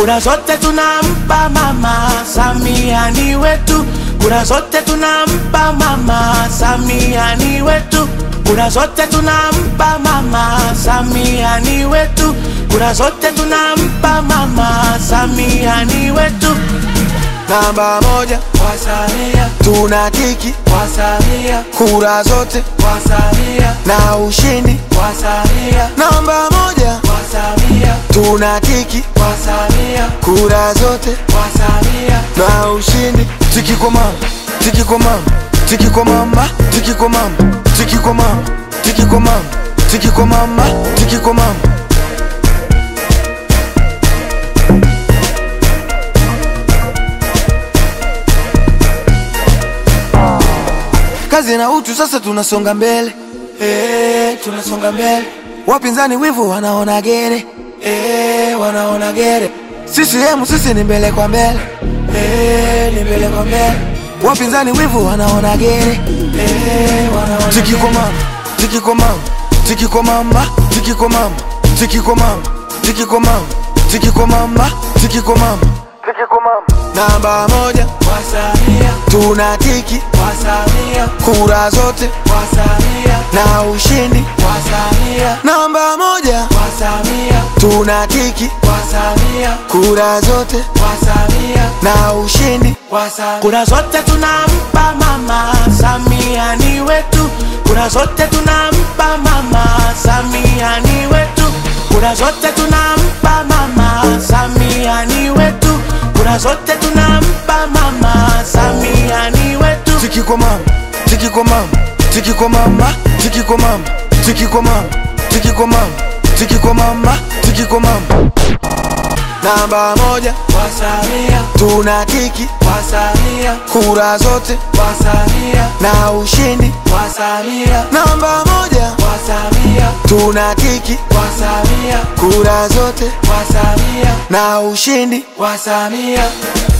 kura zote tunampa Mama Samia ni wetu, kura zote tunampa Mama Samia ni wetu, kura zote tunampa Mama Samia ni wetu, kura zote tunampa Mama Samia ni wetu. Namba moja kwa Samia, tunatiki kwa Samia, kura zote kwa Samia, na ushindi kwa Samia. Namba moja kwa Samia, tunatiki kwa Samia, kura zote kwa Samia, na ushindi. Tiki kwa mama, tiki kwa mama, tiki kwa mama, tiki kwa mama, tiki kwa mama, tiki kwa mama, tiki kwa mama, tiki kwa mama. Kazi na utu sasa tunasonga mbele, tunasonga mbele. Wapinzani wivu wanaona gere, wanaona gere. Sisi ni mbele kwa mbele, ni mbele kwa mbele. Wapinzani wivu wanaona gere, wanaona. Tiki kwa mama, tiki kwa mama, tiki kwa mama, tiki kwa mama, tiki kwa mama, tiki kwa mama, tiki kwa mama, tiki kwa mama, tiki kwa mama. Namba moja kwa Samia, tunatiki kwa Samia, kura zote kwa Samia, na ushindi kwa Samia. Namba moja kwa Samia, tunatiki kwa Samia, kura zote kwa Samia, na ushindi kwa Samia. Kura zote tunampa Mama Samia ni wetu, kura zote tunampa Mama Samia ni wetu, kura zote tunampa Mama Samia ni wetu, kura zote tunampa Mama Samia ni wetu. Tiki kwa mama, tiki kwa mama, tiki kwa mama, tiki kwa mama, tiki kwa mama, tiki kwa mama, tiki kwa mama, tiki kwa mama. Namba moja kwa Samia, tunatiki kwa Samia, kura zote kwa Samia, na ushindi kwa Samia. Namba moja kwa Samia, tunatiki kwa Samia, kura zote kwa Samia, na ushindi kwa Samia.